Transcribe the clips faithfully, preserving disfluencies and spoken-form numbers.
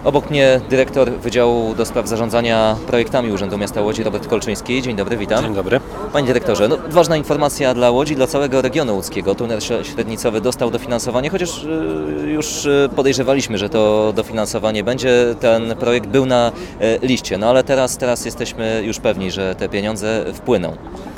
Obok mnie dyrektor Wydziału do Spraw Zarządzania Projektami Urzędu Miasta Łodzi Robert Kolczyński. Dzień dobry, witam. Dzień dobry. Panie dyrektorze, no, ważna informacja dla Łodzi, dla całego regionu łódzkiego. Tunel średnicowy dostał dofinansowanie, chociaż y, już podejrzewaliśmy, że to dofinansowanie będzie. Ten projekt był na y, liście, no ale teraz, teraz jesteśmy już pewni, że te pieniądze wpłyną.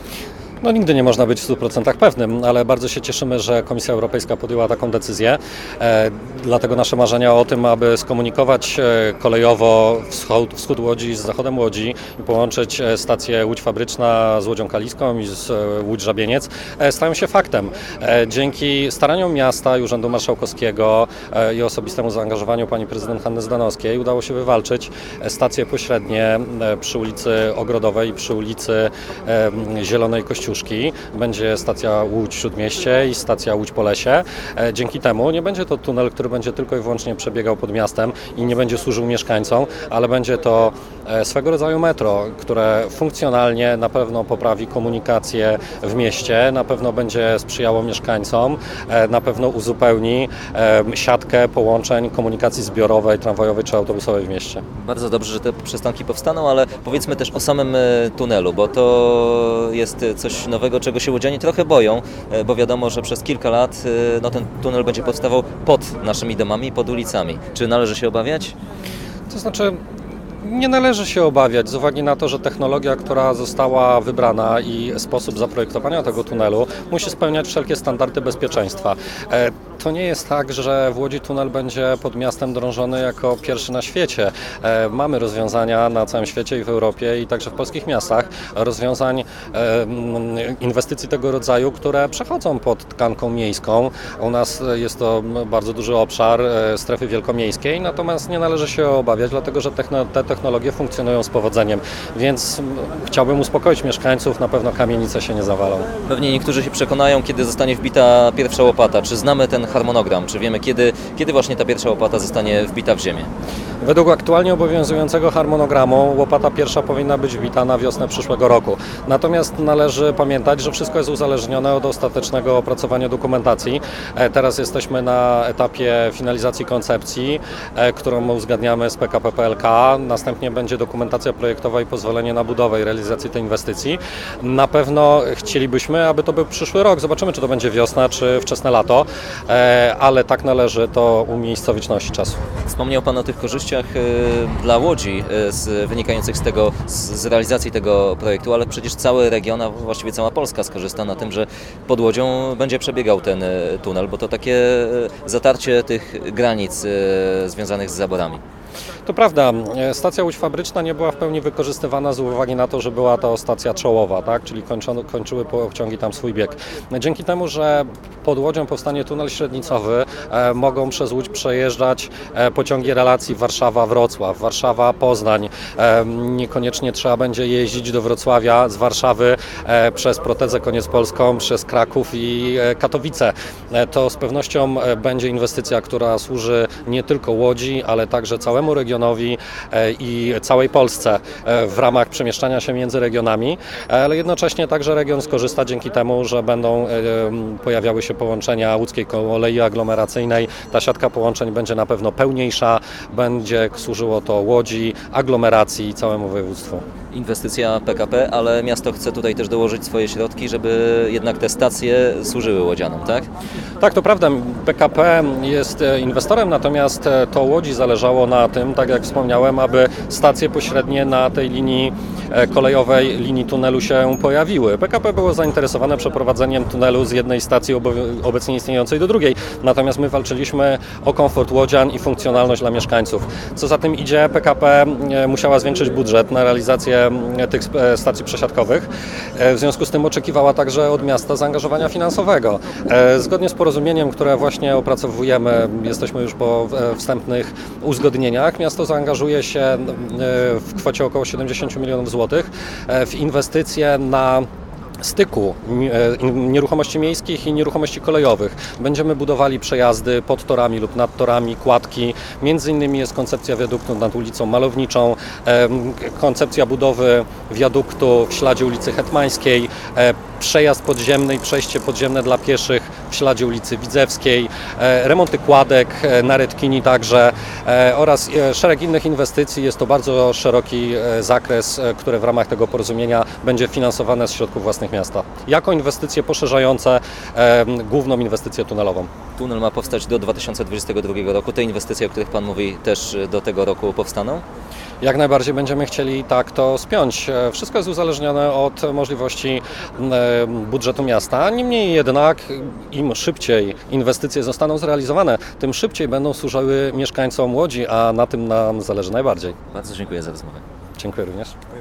No nigdy nie można być w stu procentach pewnym, ale bardzo się cieszymy, że Komisja Europejska podjęła taką decyzję. E, dlatego nasze marzenia o tym, aby skomunikować e, kolejowo wschód, wschód Łodzi z zachodem Łodzi i połączyć e, stację Łódź Fabryczna z Łodzią Kaliską i z e, Łódź Żabieniec, e, stają się faktem. E, dzięki staraniom miasta i Urzędu Marszałkowskiego e, i osobistemu zaangażowaniu pani prezydent Hanny Zdanowskiej udało się wywalczyć stacje pośrednie e, przy ulicy Ogrodowej i przy ulicy e, Zielonej Kościuszki. Będzie stacja Łódź-Śródmieście i stacja Łódź-Polesie. Dzięki temu nie będzie to tunel, który będzie tylko i wyłącznie przebiegał pod miastem i nie będzie służył mieszkańcom, ale będzie to swego rodzaju metro, które funkcjonalnie na pewno poprawi komunikację w mieście, na pewno będzie sprzyjało mieszkańcom, na pewno uzupełni siatkę połączeń komunikacji zbiorowej, tramwajowej czy autobusowej w mieście. Bardzo dobrze, że te przystanki powstaną, ale powiedzmy też o samym tunelu, bo to jest coś nowego, czego się łodzianie trochę boją, bo wiadomo, że przez kilka lat no, ten tunel będzie powstawał pod naszymi domami, pod ulicami. Czy należy się obawiać? To znaczy, nie należy się obawiać z uwagi na to, że technologia, która została wybrana i sposób zaprojektowania tego tunelu musi spełniać wszelkie standardy bezpieczeństwa. To nie jest tak, że w Łodzi tunel będzie pod miastem drążony jako pierwszy na świecie. Mamy rozwiązania na całym świecie i w Europie i także w polskich miastach, rozwiązań inwestycji tego rodzaju, które przechodzą pod tkanką miejską. U nas jest to bardzo duży obszar strefy wielkomiejskiej, natomiast nie należy się obawiać, dlatego że te technologie funkcjonują z powodzeniem, więc chciałbym uspokoić mieszkańców, na pewno kamienice się nie zawalą. Pewnie niektórzy się przekonają, kiedy zostanie wbita pierwsza łopata. Czy znamy ten harmonogram? Czy wiemy, kiedy, kiedy właśnie ta pierwsza łopata zostanie wbita w ziemię? Według aktualnie obowiązującego harmonogramu łopata pierwsza powinna być wbita na wiosnę przyszłego roku. Natomiast należy pamiętać, że wszystko jest uzależnione od ostatecznego opracowania dokumentacji. Teraz jesteśmy na etapie finalizacji koncepcji, którą uzgadniamy z P K P P L K. Następnie będzie dokumentacja projektowa i pozwolenie na budowę i realizację tej inwestycji. Na pewno chcielibyśmy, aby to był przyszły rok. Zobaczymy, czy to będzie wiosna, czy wczesne lato, ale tak należy to umiejscowić na osi czasu. Wspomniał Pan o tych korzyściach dla Łodzi z, wynikających z tego, z realizacji tego projektu, ale przecież cały region, a właściwie cała Polska skorzysta na tym, że pod Łodzią będzie przebiegał ten tunel, bo to takie zatarcie tych granic związanych z zaborami. To prawda, stacja Łódź Fabryczna nie była w pełni wykorzystywana z uwagi na to, że była to stacja czołowa, tak? Czyli kończono, kończyły pociągi tam swój bieg. Dzięki temu, że pod Łodzią powstanie tunel średnicowy, e, mogą przez Łódź przejeżdżać e, pociągi relacji Warszawa-Wrocław, Warszawa-Poznań. E, niekoniecznie trzeba będzie jeździć do Wrocławia z Warszawy e, przez Protezę Koniecpolską, przez Kraków i e, Katowice. E, to z pewnością e, będzie inwestycja, która służy nie tylko Łodzi, ale także całemu regionowi i całej Polsce w ramach przemieszczania się między regionami, ale jednocześnie także region skorzysta dzięki temu, że będą pojawiały się połączenia łódzkiej kolei aglomeracyjnej. Ta siatka połączeń będzie na pewno pełniejsza, będzie służyło to Łodzi, aglomeracji i całemu województwu. Inwestycja P K P, ale miasto chce tutaj też dołożyć swoje środki, żeby jednak te stacje służyły łodzianom, tak? Tak, to prawda. P K P jest inwestorem, natomiast to Łodzi zależało na tym, tak jak wspomniałem, aby stacje pośrednie na tej linii kolejowej, linii tunelu się pojawiły. P K P było zainteresowane przeprowadzeniem tunelu z jednej stacji obecnie istniejącej do drugiej, natomiast my walczyliśmy o komfort łodzian i funkcjonalność dla mieszkańców. Co za tym idzie, P K P musiała zwiększyć budżet na realizację tych stacji przesiadkowych. W związku z tym oczekiwała także od miasta zaangażowania finansowego. Zgodnie z porozumieniem, które właśnie opracowujemy, jesteśmy już po wstępnych uzgodnieniach, miasto zaangażuje się w kwocie około siedemdziesiąt milionów złotych w inwestycje na styku nieruchomości miejskich i nieruchomości kolejowych. Będziemy budowali przejazdy pod torami lub nad torami, kładki. Między innymi jest koncepcja wiaduktu nad ulicą Malowniczą, koncepcja budowy wiaduktu w śladzie ulicy Hetmańskiej, przejazd podziemny i przejście podziemne dla pieszych w śladzie ulicy Widzewskiej, e, remonty kładek e, na Redkini także e, oraz e, szereg innych inwestycji. Jest to bardzo szeroki e, zakres, e, które w ramach tego porozumienia będzie finansowane z środków własnych miasta. Jako inwestycje poszerzające e, główną inwestycję tunelową. Tunel ma powstać do dwa tysiące dwudziestego drugiego roku. Te inwestycje, o których Pan mówi, też do tego roku powstaną? Jak najbardziej będziemy chcieli tak to spiąć. E, Wszystko jest uzależnione od możliwości e, budżetu miasta. Niemniej jednak im szybciej inwestycje zostaną zrealizowane, tym szybciej będą służyły mieszkańcom Łodzi, a na tym nam zależy najbardziej. Bardzo dziękuję za rozmowę. Dziękuję również.